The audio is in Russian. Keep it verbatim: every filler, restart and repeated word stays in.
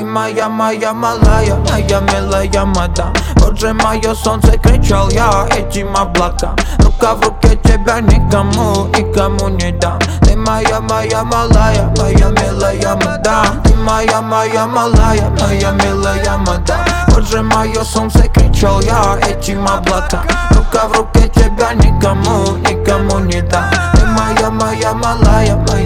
Ты моя, моя малая, моя милая мадам. Боже, мое солнце, кричал я этим облакам. Рука в руке, тебя никому, никому не дам. Ты моя, моя малая, моя милая мадам. Ты моя, моя малая, моя милая мадам. Боже, мое солнце, кричал я этим облакам. Рука в руке, тебя никому, никому не дам. Ты моя, моя малая, моя